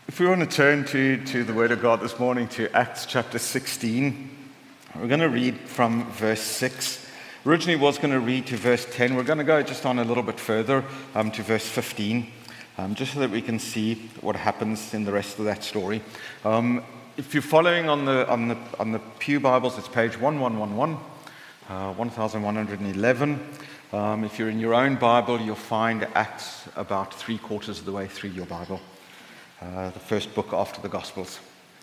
If we want to turn to the Word of God this morning, to Acts chapter 16, we're going to read from verse 6. Originally was going to read to verse 10. We're going to go just on a little bit further to verse 15, just so that we can see what happens in the rest of that story. If you're following on the Pew Bibles, it's page 1111, 1111. If you're in your own Bible, you'll find Acts about 3/4 of the way through your Bible. The first book after the Gospels.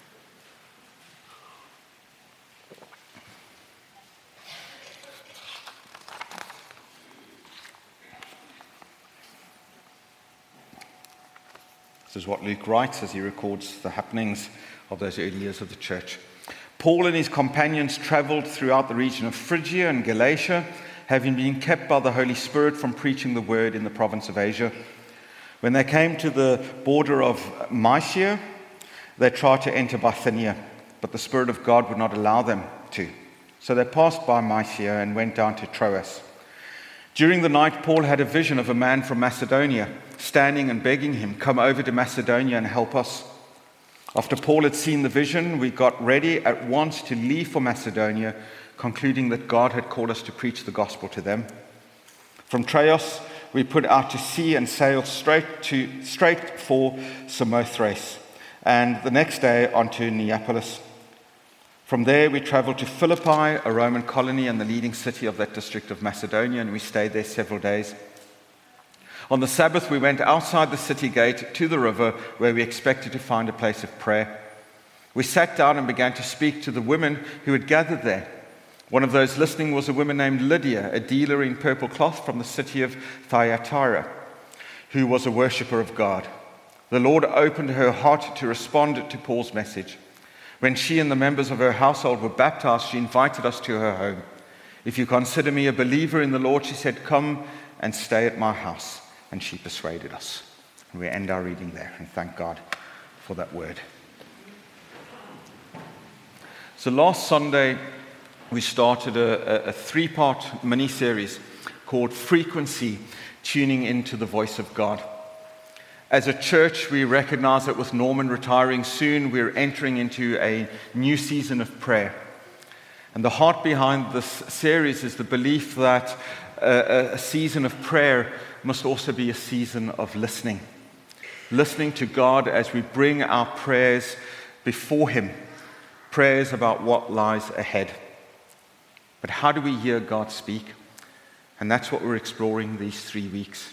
This is what Luke writes as he records the happenings of those early years of the church. Paul and his companions traveled throughout the region of Phrygia and Galatia, having been kept by the Holy Spirit from preaching the word in the province of Asia. When they came to the border of Mysia, they tried to enter Bithynia, but the Spirit of God would not allow them to. So they passed by Mysia and went down to Troas. During the night, Paul had a vision of a man from Macedonia, standing and begging him, "Come over to Macedonia and help us." After Paul had seen the vision, we got ready at once to leave for Macedonia, concluding that God had called us to preach the gospel to them. From Troas, we put out to sea and sailed straight for Samothrace, and the next day on to Neapolis. From there, we traveled to Philippi, a Roman colony and the leading city of that district of Macedonia, and we stayed there several days. On the Sabbath, we went outside the city gate to the river, where we expected to find a place of prayer. We sat down and began to speak to the women who had gathered there. One of those listening was a woman named Lydia, a dealer in purple cloth from the city of Thyatira, who was a worshipper of God. The Lord opened her heart to respond to Paul's message. When she and the members of her household were baptized, she invited us to her home. "If you consider me a believer in the Lord," she said, "come and stay at my house." And she persuaded us. And we end our reading there, and thank God for that word. So last Sunday, we started a three-part mini-series called Frequency, Tuning into the Voice of God. As a church, we recognize that with Norman retiring soon, we're entering into a new season of prayer. And the heart behind this series is the belief that a season of prayer must also be a season of listening. Listening to God as we bring our prayers before Him, prayers about what lies ahead. But how do we hear God speak? And that's what we're exploring these 3 weeks.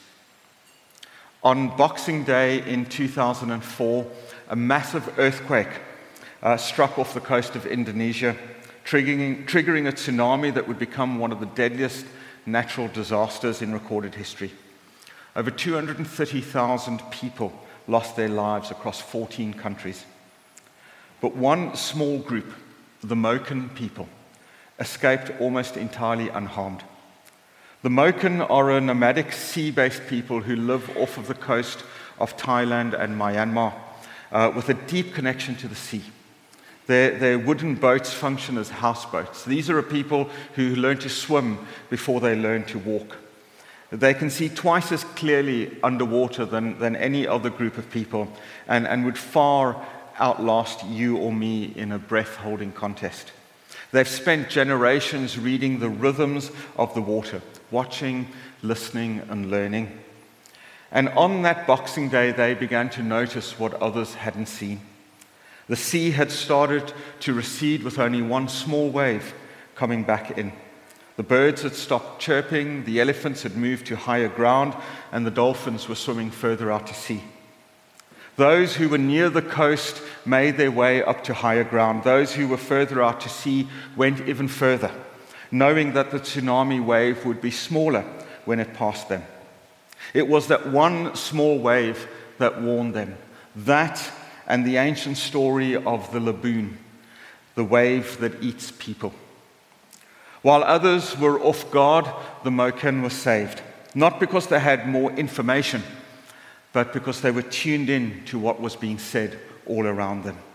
On Boxing Day in 2004, a massive earthquake struck off the coast of Indonesia, triggering a tsunami that would become one of the deadliest natural disasters in recorded history. Over 230,000 people lost their lives across 14 countries. But one small group, the Moken people, escaped almost entirely unharmed. The Moken are a nomadic sea-based people who live off of the coast of Thailand and Myanmar with a deep connection to the sea. Their wooden boats function as houseboats. These are a people who learn to swim before they learn to walk. They can see twice as clearly underwater than any other group of people and would far outlast you or me in a breath-holding contest. They've spent generations reading the rhythms of the water, watching, listening, and learning. And on that Boxing Day, they began to notice what others hadn't seen. The sea had started to recede with only one small wave coming back in. The birds had stopped chirping, the elephants had moved to higher ground, and the dolphins were swimming further out to sea. Those who were near the coast made their way up to higher ground. Those who were further out to sea went even further, knowing that the tsunami wave would be smaller when it passed them. It was that one small wave that warned them. That and the ancient story of the laboon, the wave that eats people. While others were off guard, the Moken were saved, not because they had more information, but because they were tuned in to what was being said all around them.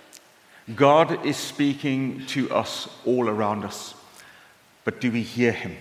God is speaking to us all around us, but do we hear Him?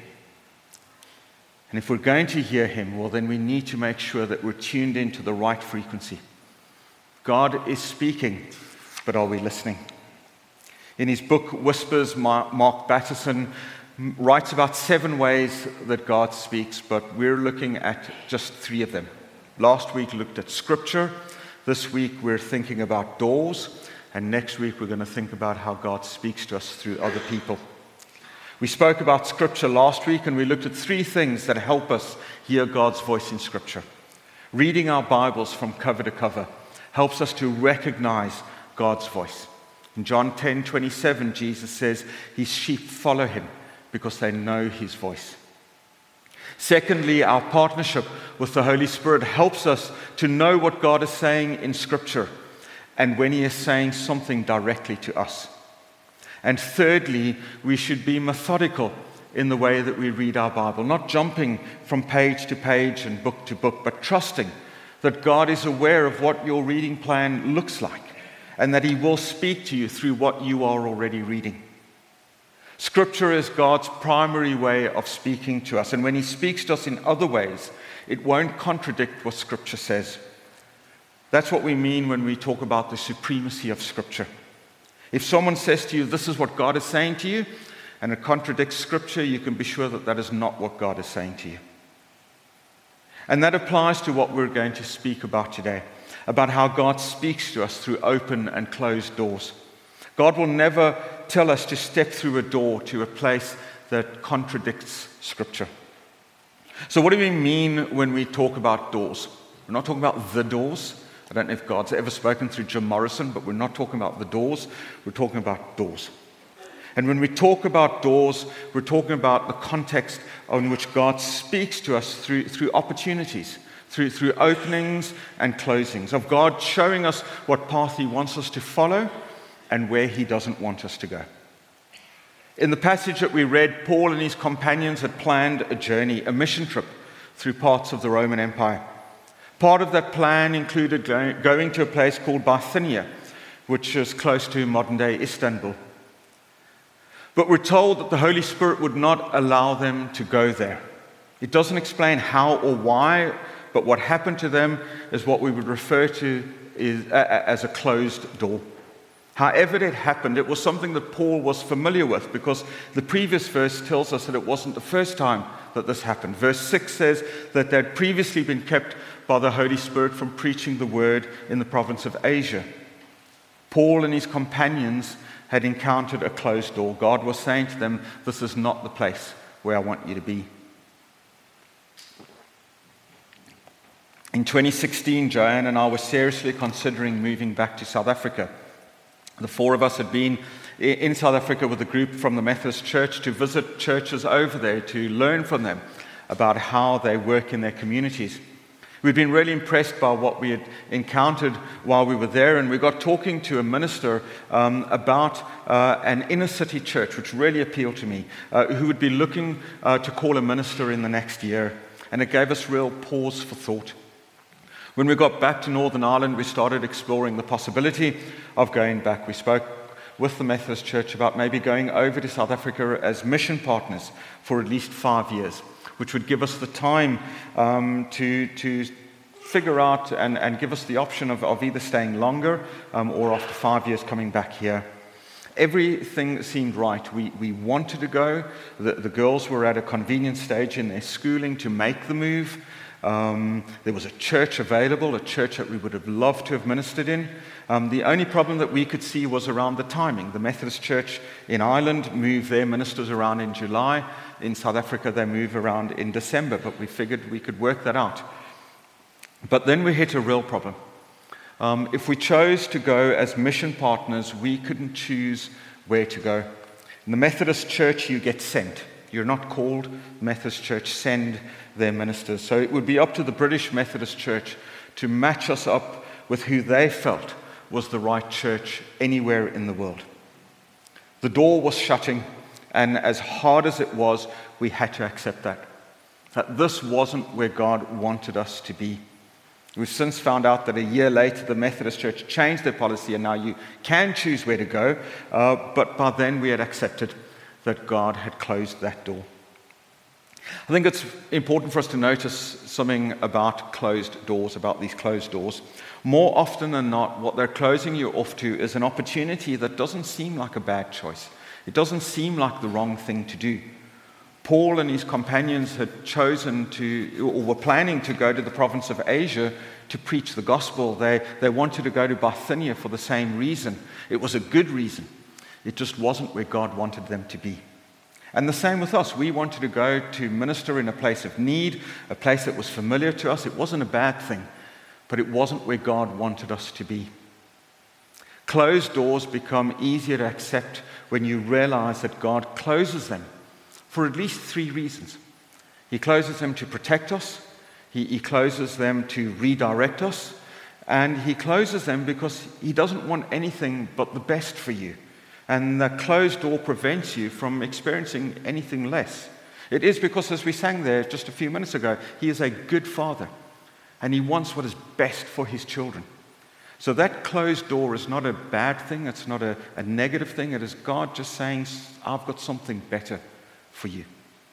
And if we're going to hear Him, well, then we need to make sure that we're tuned into the right frequency. God is speaking, but are we listening? In his book, Whispers, Mark Batterson writes about 7 ways that God speaks, but we're looking at just 3 of them. Last week we looked at Scripture. This week we're thinking about doors. And next week we're going to think about how God speaks to us through other people. We spoke about Scripture last week, and we looked at 3 things that help us hear God's voice in Scripture. Reading our Bibles from cover to cover helps us to recognize God's voice. In John 10:27, Jesus says, his sheep follow him because they know his voice. Secondly, our partnership with the Holy Spirit helps us to know what God is saying in Scripture and when he is saying something directly to us. And thirdly, we should be methodical in the way that we read our Bible, not jumping from page to page and book to book, but trusting that God is aware of what your reading plan looks like and that he will speak to you through what you are already reading. Scripture is God's primary way of speaking to us, and when he speaks to us in other ways, it won't contradict what Scripture says. That's what we mean when we talk about the supremacy of Scripture. If someone says to you, this is what God is saying to you, and it contradicts Scripture, you can be sure that that is not what God is saying to you. And that applies to what we're going to speak about today, about how God speaks to us through open and closed doors. God will never tell us to step through a door to a place that contradicts Scripture. So what do we mean when we talk about doors? We're not talking about the doors. I don't know if God's ever spoken through Jim Morrison, but we're not talking about the doors. We're talking about doors. And when we talk about doors, we're talking about the context in which God speaks to us through opportunities, through openings and closings, of God showing us what path he wants us to follow and where he doesn't want us to go. In the passage that we read, Paul and his companions had planned a journey, a mission trip through parts of the Roman Empire. Part of that plan included going to a place called Bithynia, which is close to modern-day Istanbul. But we're told that the Holy Spirit would not allow them to go there. It doesn't explain how or why, but what happened to them is what we would refer to as a closed door. However it happened, it was something that Paul was familiar with, because the previous verse tells us that it wasn't the first time that this happened. Verse 6 says that they had previously been kept by the Holy Spirit from preaching the word in the province of Asia. Paul and his companions had encountered a closed door. God was saying to them, this is not the place where I want you to be. In 2016, Joanne and I were seriously considering moving back to South Africa. The 4 of us had been in South Africa with a group from the Methodist Church to visit churches over there to learn from them about how they work in their communities. We'd been really impressed by what we had encountered while we were there, and we got talking to a minister about an inner city church, which really appealed to me, who would be looking to call a minister in the next year. And it gave us real pause for thought. When we got back to Northern Ireland, we started exploring the possibility of going back. We spoke with the Methodist Church about maybe going over to South Africa as mission partners for at least 5 years, which would give us the time to figure out and give us the option of either staying longer or after 5 years coming back here. Everything seemed right. We wanted to go. The girls were at a convenient stage in their schooling to make the move. There was a church available, a church that we would have loved to have ministered in. The only problem that we could see was around the timing. The Methodist Church in Ireland moved their ministers around in July. In South Africa, they move around in December, but we figured we could work that out. But then we hit a real problem. If we chose to go as mission partners, we couldn't choose where to go. In the Methodist Church, you get sent. You're not called. The Methodist Church send their ministers. So it would be up to the British Methodist Church to match us up with who they felt was the right church anywhere in the world. The door was shutting, and as hard as it was, we had to accept that this wasn't where God wanted us to be. We've since found out that a year later, the Methodist Church changed their policy, and now you can choose where to go, but by then we had accepted that God had closed that door. I think it's important for us to notice something about closed doors, about these closed doors. More often than not, what they're closing you off to is an opportunity that doesn't seem like a bad choice. It doesn't seem like the wrong thing to do. Paul and his companions had chosen to, or were planning to go to the province of Asia to preach the gospel. They wanted to go to Bithynia for the same reason. It was a good reason. It just wasn't where God wanted them to be. And the same with us. We wanted to go to minister in a place of need, a place that was familiar to us. It wasn't a bad thing, but it wasn't where God wanted us to be. Closed doors become easier to accept when you realize that God closes them for at least 3 reasons. He closes them to protect us, he closes them to redirect us, and he closes them because he doesn't want anything but the best for you. And the closed door prevents you from experiencing anything less. It is because, as we sang there just a few minutes ago, he is a good father, and he wants what is best for his children. So that closed door is not a bad thing, it's not a negative thing, it is God just saying, I've got something better for you.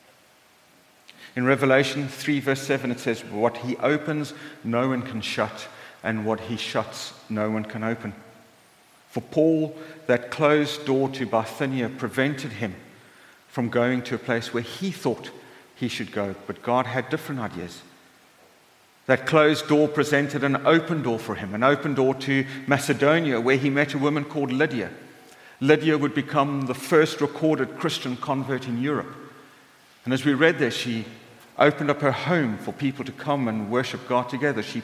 In Revelation 3 verse 7 it says, what he opens no one can shut, and what he shuts no one can open. For Paul, that closed door to Bithynia prevented him from going to a place where he thought he should go, but God had different ideas. That closed door presented an open door for him, an open door to Macedonia, where he met a woman called Lydia. Lydia would become the first recorded Christian convert in Europe. And as we read there, she opened up her home for people to come and worship God together. She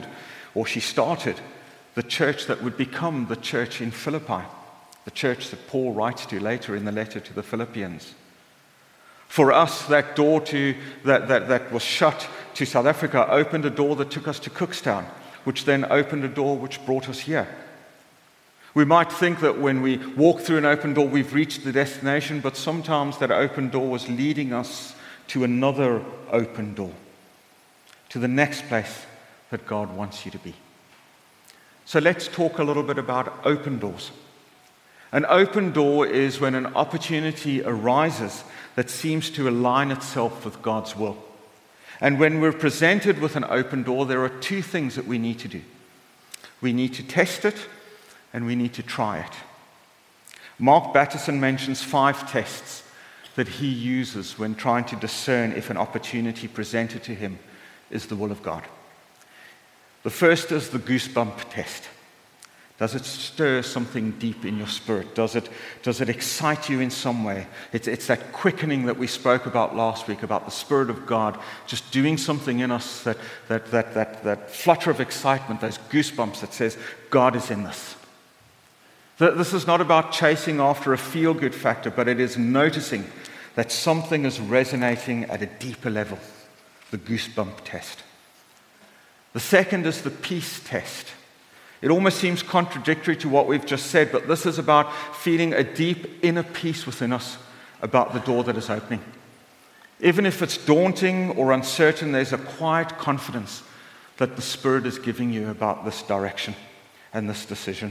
started the church that would become the church in Philippi, the church that Paul writes to later in the letter to the Philippians. For us, that door that was shut to South Africa opened a door that took us to Cookstown, which then opened a door which brought us here. We might think that when we walk through an open door, we've reached the destination, but sometimes that open door was leading us to another open door, to the next place that God wants you to be. So let's talk a little bit about open doors. An open door is when an opportunity arises that seems to align itself with God's will. And when we're presented with an open door, there are 2 things that we need to do. We need to test it, and we need to try it. Mark Batterson mentions 5 tests that he uses when trying to discern if an opportunity presented to him is the will of God. The first is the goosebump test. Does it stir something deep in your spirit? Does it excite you in some way? It's that quickening that we spoke about last week, about the Spirit of God just doing something in us, that flutter of excitement, those goosebumps that says, God is in this. This is not about chasing after a feel-good factor, but it is noticing that something is resonating at a deeper level, the goosebump test. The second is the peace test. It almost seems contradictory to what we've just said, but this is about feeling a deep inner peace within us about the door that is opening. Even if it's daunting or uncertain, there's a quiet confidence that the Spirit is giving you about this direction and this decision.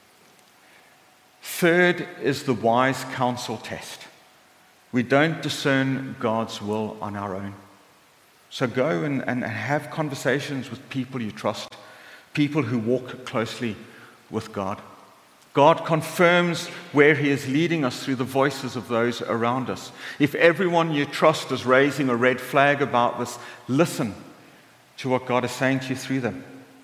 Third is the wise counsel test. We don't discern God's will on our own. So go and have conversations with people you trust, people who walk closely with God. God confirms where He is leading us through the voices of those around us. If everyone you trust is raising a red flag about this, listen to what God is saying to you through them.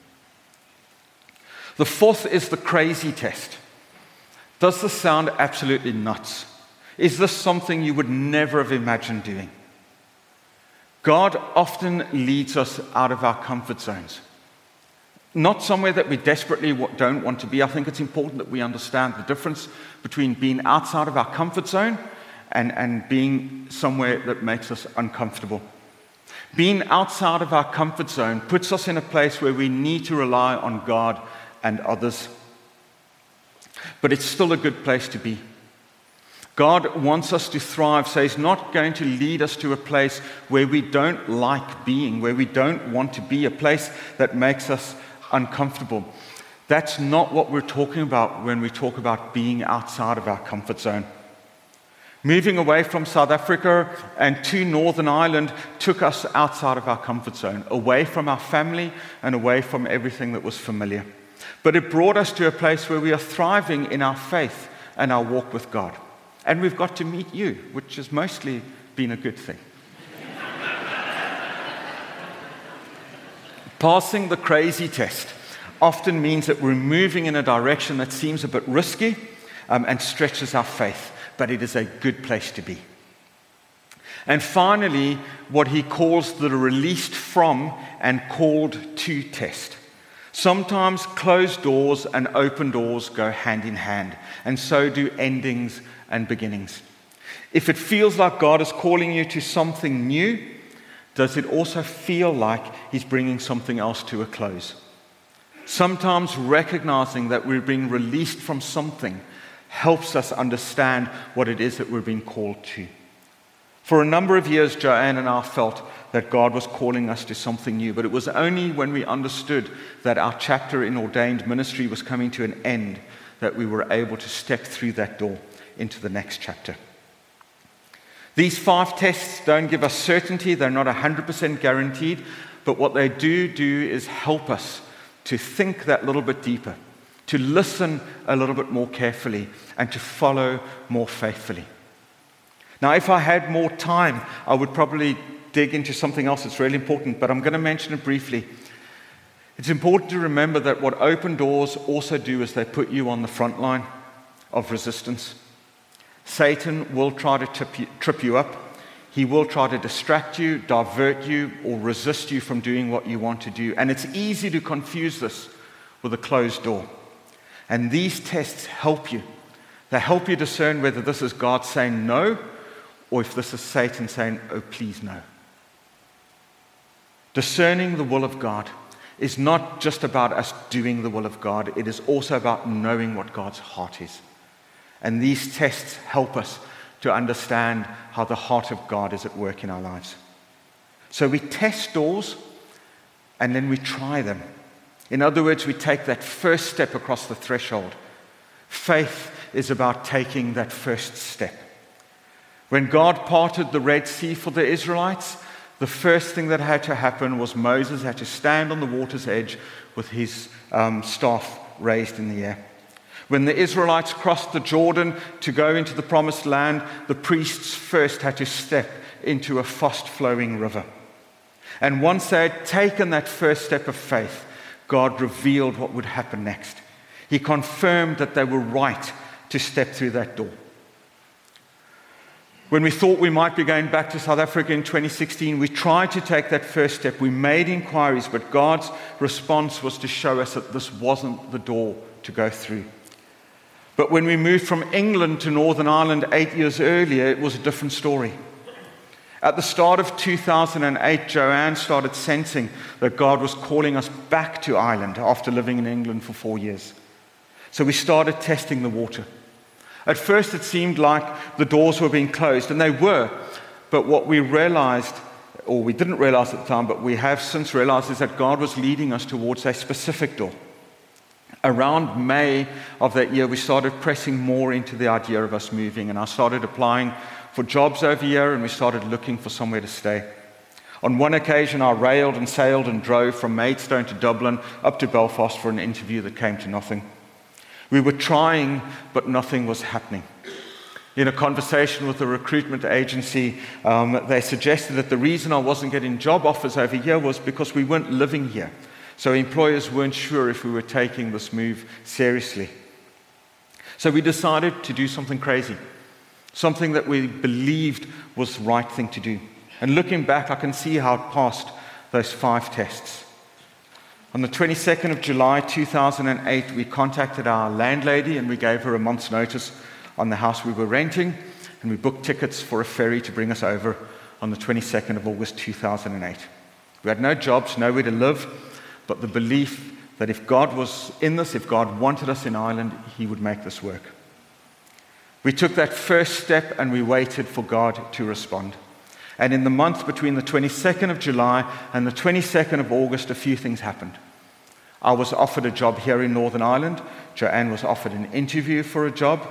The fourth is the crazy test. Does this sound absolutely nuts? Is this something you would never have imagined doing? God often leads us out of our comfort zones. Not somewhere that we desperately don't want to be. I think it's important that we understand the difference between being outside of our comfort zone and being somewhere that makes us uncomfortable. Being outside of our comfort zone puts us in a place where we need to rely on God and others. But it's still a good place to be. God wants us to thrive, so He's not going to lead us to a place where we don't like being, where we don't want to be, a place that makes us uncomfortable. That's not what we're talking about when we talk about being outside of our comfort zone. Moving away from South Africa and to Northern Ireland took us outside of our comfort zone, away from our family and away from everything that was familiar. But it brought us to a place where we are thriving in our faith and our walk with God. And we've got to meet you, which has mostly been a good thing. Passing the crazy test often means that we're moving in a direction that seems a bit risky and stretches our faith, but it is a good place to be. And finally, what he calls the released from and called to test. Sometimes closed doors and open doors go hand in hand, and so do endings and beginnings. If it feels like God is calling you to something new, does it also feel like he's bringing something else to a close? Sometimes recognizing that we're being released from something helps us understand what it is that we're being called to. For a number of years, Joanne and I felt that God was calling us to something new, but it was only when we understood that our chapter in ordained ministry was coming to an end that we were able to step through that door into the next chapter. These 5 tests don't give us certainty. They're not 100% guaranteed. But what they do is help us to think that little bit deeper, to listen a little bit more carefully, and to follow more faithfully. Now, if I had more time, I would probably dig into something else that's really important, but I'm going to mention it briefly. It's important to remember that what open doors also do is they put you on the front line of resistance. Satan will try to trip you up. He will try to distract you, divert you, or resist you from doing what you want to do. And it's easy to confuse this with a closed door. And these tests help you. They help you discern whether this is God saying no, or if this is Satan saying, oh, please no. Discerning the will of God is not just about us doing the will of God. It is also about knowing what God's heart is. And these tests help us to understand how the heart of God is at work in our lives. So we test doors and then we try them. In other words, we take that first step across the threshold. Faith is about taking that first step. When God parted the Red Sea for the Israelites, the first thing that had to happen was Moses had to stand on the water's edge with his staff raised in the air. When the Israelites crossed the Jordan to go into the promised land, the priests first had to step into a fast-flowing river. And once they had taken that first step of faith, God revealed what would happen next. He confirmed that they were right to step through that door. When we thought we might be going back to South Africa in 2016, we tried to take that first step. We made inquiries, but God's response was to show us that this wasn't the door to go through. But when we moved from England to Northern Ireland 8 years earlier, it was a different story. At the start of 2008, Joanne started sensing that God was calling us back to Ireland after living in England for 4 years. So we started testing the water. At first, it seemed like the doors were being closed, and they were. But what we realized, or we didn't realize at the time, but we have since realized, is that God was leading us towards a specific door. Around May of that year, we started pressing more into the idea of us moving, and I started applying for jobs over here, and we started looking for somewhere to stay. On one occasion, I railed and sailed and drove from Maidstone to Dublin up to Belfast for an interview that came to nothing. We were trying, but nothing was happening. In a conversation with a recruitment agency, they suggested that the reason I wasn't getting job offers over here was because we weren't living here. So employers weren't sure if we were taking this move seriously. So we decided to do something crazy, something that we believed was the right thing to do. And looking back, I can see how it passed those 5 tests. On the 22nd of July 2008, we contacted our landlady and we gave her a month's notice on the house we were renting, and we booked tickets for a ferry to bring us over on the 22nd of August 2008. We had no jobs, nowhere to live, but the belief that if God was in this, if God wanted us in Ireland, He would make this work. We took that first step and we waited for God to respond. And in the month between the 22nd of July and the 22nd of August, a few things happened. I was offered a job here in Northern Ireland. Joanne was offered an interview for a job.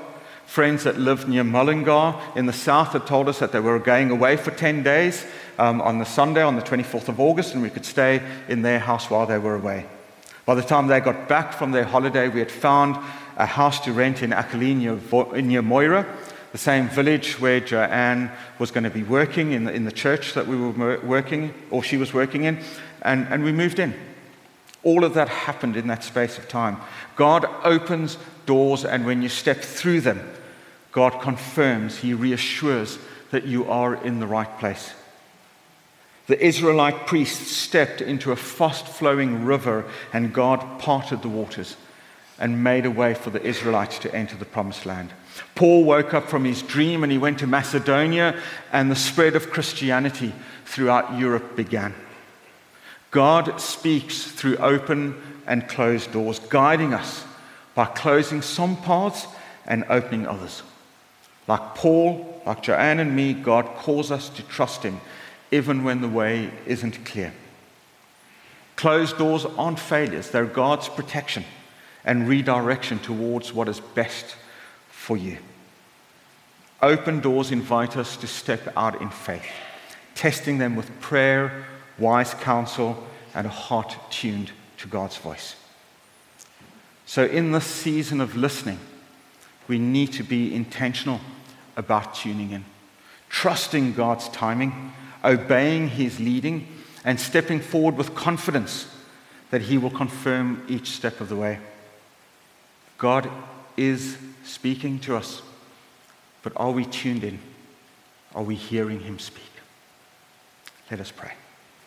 friends that lived near Mullingar in the south that told us that they were going away for 10 days on the Sunday, on the 24th of August, and we could stay in their house while they were away. By the time they got back from their holiday, we had found a house to rent in Achilleen near Moira, the same village where Joanne was going to be working in the church that we were working, or she was working in, and we moved in. All of that happened in that space of time. God opens doors, and when you step through them, God confirms, He reassures that you are in the right place. The Israelite priests stepped into a fast-flowing river, and God parted the waters and made a way for the Israelites to enter the promised land. Paul woke up from his dream and he went to Macedonia, and the spread of Christianity throughout Europe began. God speaks through open and closed doors, guiding us by closing some paths and opening others. Like Paul, like Joanne and me, God calls us to trust Him even when the way isn't clear. Closed doors aren't failures, they're God's protection and redirection towards what is best for you. Open doors invite us to step out in faith, testing them with prayer, wise counsel, and a heart tuned to God's voice. So in this season of listening, we need to be intentional about tuning in, trusting God's timing, obeying His leading, and stepping forward with confidence that He will confirm each step of the way. God is speaking to us, but are we tuned in? Are we hearing Him speak? Let us pray.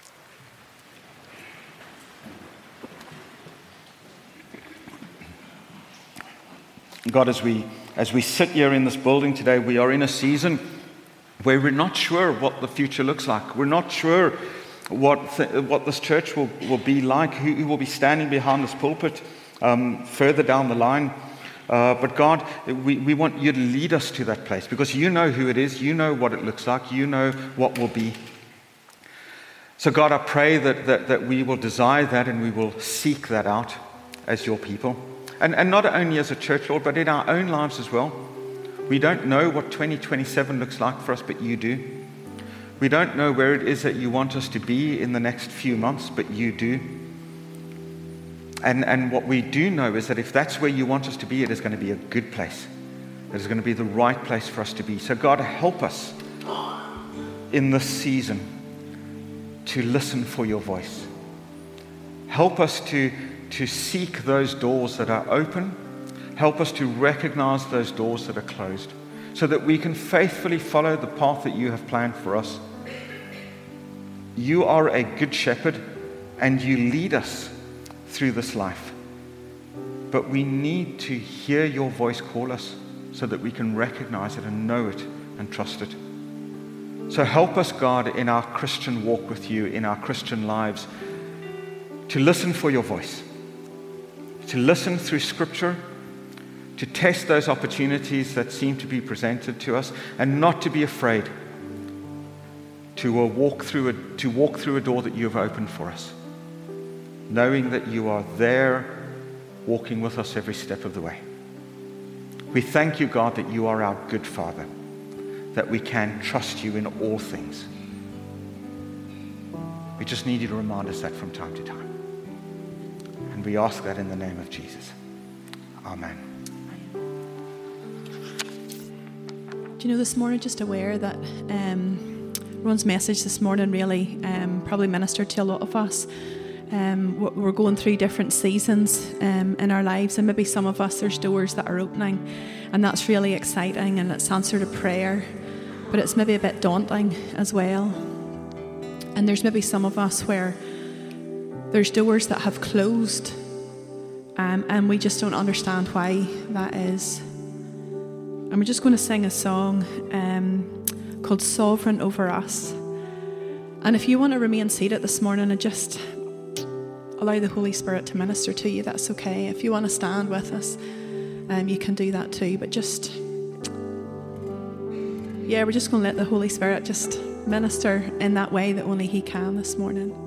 God, as we sit here in this building today, we are in a season where we're not sure what the future looks like. We're not sure what this church will be like, who will be standing behind this pulpit further down the line. But God, we want you to lead us to that place, because you know who it is, you know what it looks like, you know what will be. So God, I pray that we will desire that and we will seek that out as your people. And not only as a church, Lord, but in our own lives as well. We don't know what 2027 looks like for us, but you do. We don't know where it is that you want us to be in the next few months, but you do. And what we do know is that if that's where you want us to be, it is going to be a good place. It is going to be the right place for us to be. So God, help us in this season to listen for your voice. Help us to seek those doors that are open. Help us to recognize those doors that are closed, so that we can faithfully follow the path that you have planned for us. You are a good shepherd, and you lead us through this life. But we need to hear your voice call us so that we can recognize it and know it and trust it. So help us, God, in our Christian walk with you, in our Christian lives, to listen for your voice, to listen through Scripture, to test those opportunities that seem to be presented to us, and not to be afraid to walk through a door that you have opened for us, knowing that you are there walking with us every step of the way. We thank you, God, that you are our good Father, that we can trust you in all things. We just need you to remind us that from time to time. And we ask that in the name of Jesus. Amen. Do you know, this morning, just aware that Ron's message this morning really probably ministered to a lot of us. We're going through different seasons in our lives, and maybe some of us, there's doors that are opening, and that's really exciting, and it's answered a prayer, but it's maybe a bit daunting as well. And there's maybe some of us where there's doors that have closed, and we just don't understand why that is. And we're just going to sing a song called Sovereign Over Us. And if you want to remain seated this morning and just allow the Holy Spirit to minister to you, that's okay. If you want to stand with us, you can do that too. But just, we're just going to let the Holy Spirit just minister in that way that only He can this morning.